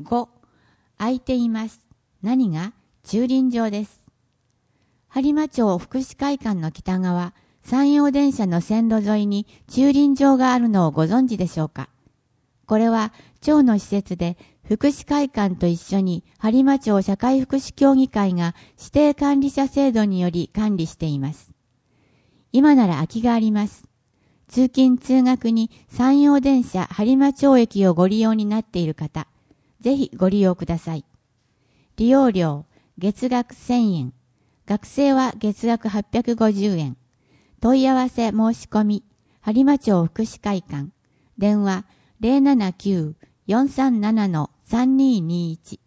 5、空いています。何が？駐輪場です。播磨町福祉会館の北側、山陽電車の線路沿いに駐輪場があるのをご存知でしょうか。これは町の施設で福祉会館と一緒に播磨町社会福祉協議会が指定管理者制度により管理しています。今なら空きがあります。通勤通学に山陽電車播磨町駅をご利用になっている方、ぜひご利用ください。利用料、月額1000円。学生は月額850円。問い合わせ申し込み、播磨町福祉会館。電話 079-437-3221